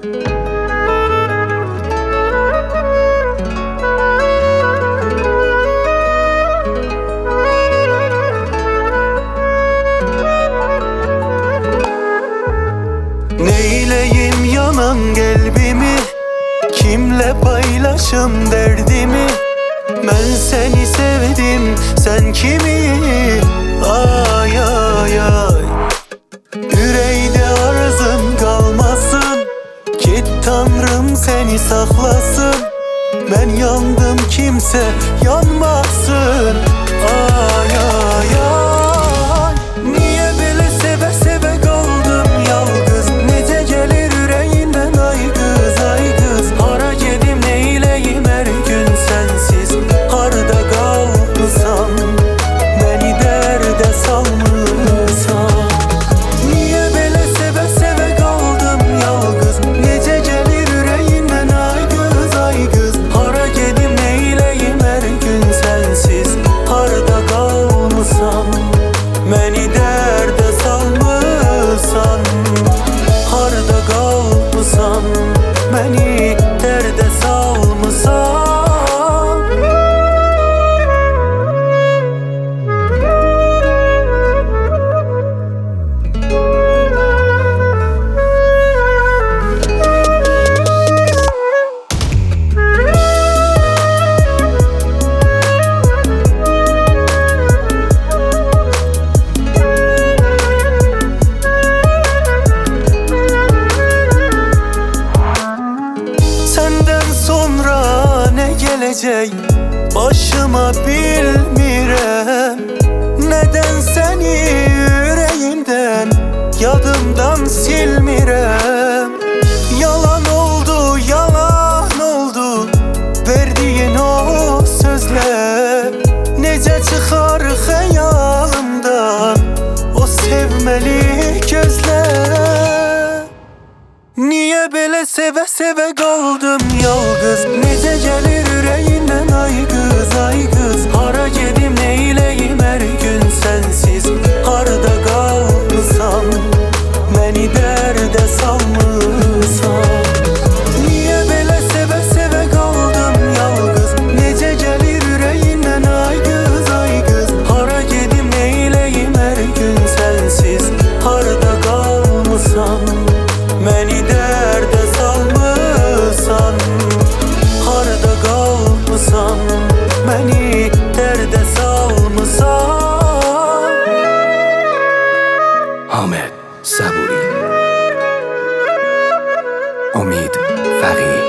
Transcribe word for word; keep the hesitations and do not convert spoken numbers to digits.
Neyleyim yanan kalbimi, kimle paylaşım derdimi? Ben seni sevdim, sen kimi? Ay ay ay. Yüreğde arzım kalmasın, git Tanrım seni saklasın. Ben yandım, kimse yanmasın. Ay ay ay. Niye böyle seve seve kaldım yalnız? Nece gelir yüreğinden ay kız ay kız. Hara gedim neyleyim her gün sensiz. Harda kalmışsam, beni derde salmışsam. Niye böyle seve seve kaldım yalnız? Nece gelir yüreğinden ay kız ay kız. Hara gedim neyleyim her gün sensiz. Harda kalmışsam, beni derde salmışsan. Harda kalmışsan, beni derde salmışsan. Senden sonra ne gelecek başıma bilmirem. Neden seni yüreğimden, yadımdan silmirem. Yalan oldu, yalan oldu verdiğin o sözler. Nece çıkar hayalımdan o sevmeli gözler. Niye böyle seve seve kaldım yalnız? Nece gelir yüreğinden ay kız ay kız. Hara gedim neyleyim her gün sensiz. Harda kalmışsam, beni derde salmışsam. Niye böyle seve seve kaldım yalnız? Nece gelir yüreğinden ay kız ay kız. Hara gedim neyleyim her gün sensiz. Harda kalmışsam, beni derde salmışsan. Harda kalmışsan, beni derde salmışsan. Ahmet Saburi, Omid Farid.